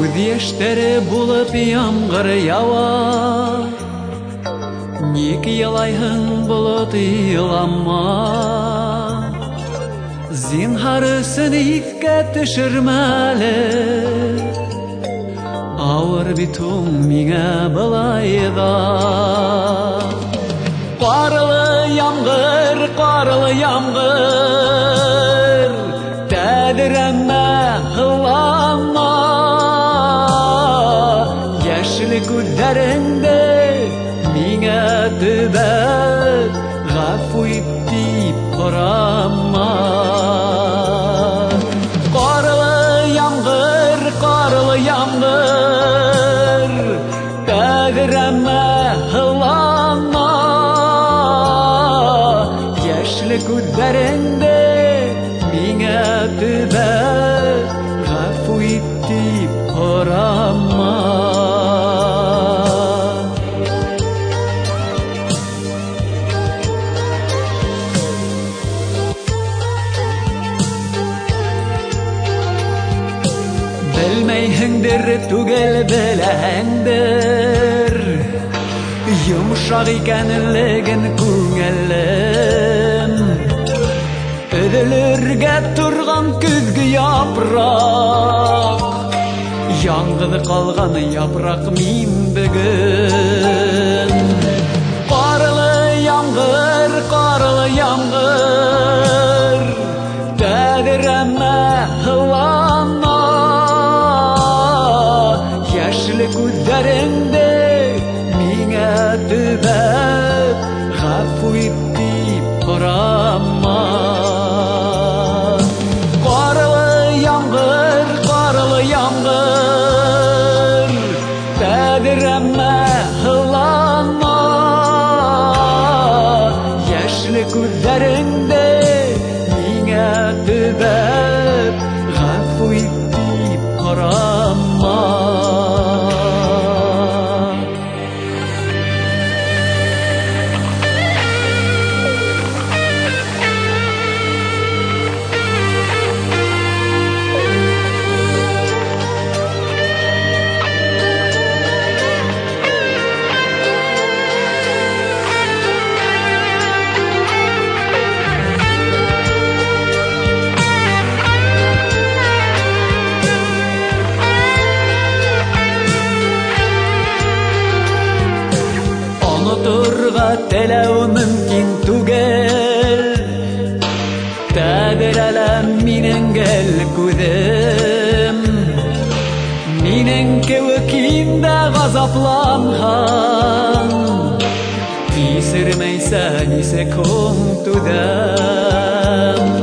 Күрдештері болып ямғыр ява, некі елайхын бұлыт илама. Зинхарысын ифке түшірмәлі, ауыр битум миңе бұлайда. Қарылы ямғыр, тәдірәмә ғылама. Яшілі күддәріңді миңе түбәт, ғафу иттіп құрама. Қарылы ямғыр, тәдірәмә ғылама. Яшілі күддәріңді миңе түбәт, ғафу иттіп құрама. Білмейхіңдір түгел біләңдір, Йымшақ икәнлеген күңелім. Өділерге тұрған күзгі япрақ, Яңғыды қалған япрақ мен бүгін. Қарылы ямғыр, тәдірәмә ғылама. Яшілі күддәріңді миңе түбәт, ғафу иттіп құрама. Қарылы ямғыр, тәдірәмә ғылама. Яшілі күддәріңді миңе түбәт, ғафу иттіп құрама. Ұнытырға теләу мүмкін түгел, Тәдір минен гел күдім. Минен кеуікімді ғазапланған, Кесірмейсән есе күн түдім.